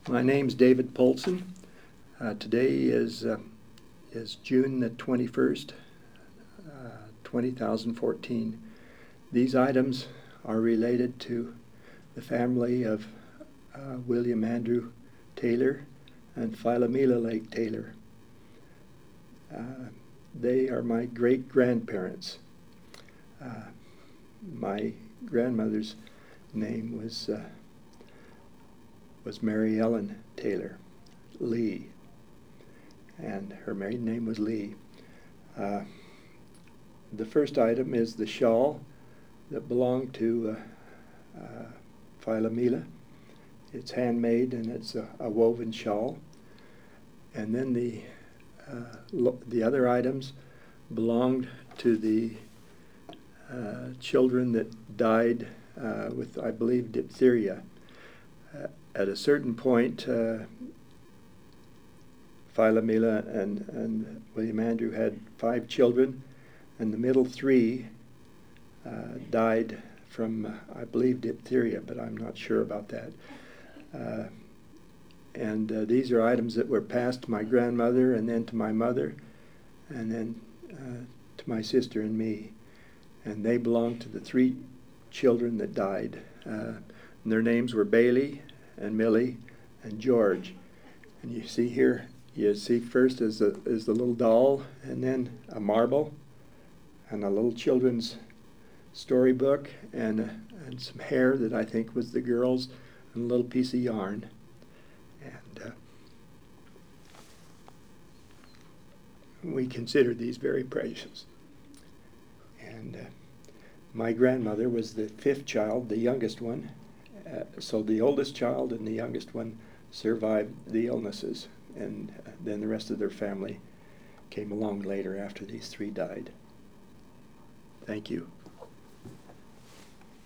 My name's David Polson. Today is June the 21st, 2014. These items are related to the family of William Andrew Taylor and Philomela Lake Taylor. They are my great-grandparents. My grandmother's name was Mary Ellen Taylor Lee, and her maiden name was Lee. The first item is the shawl that belonged to Philomela. It's handmade and it's a woven shawl. And then the other items belonged to the children that died with, I believe, diphtheria. At a certain point, Philomela and William Andrew had 5 children, and the middle 3 died from, I believe, diphtheria, but I'm not sure about that. These are items that were passed to my grandmother, and then to my mother, and then to my sister and me. And they belonged to the 3 children that died. And their names were Bailey and Millie and George. And you see here, you see first is the little doll, and then a marble, and a little children's storybook, and some hair that I think was the girl's, and a little piece of yarn. And we consider these very precious. And my grandmother was the 5th child, the youngest one. So the oldest child and the youngest one survived the illnesses, and then the rest of their family came along later after these 3 died. Thank you.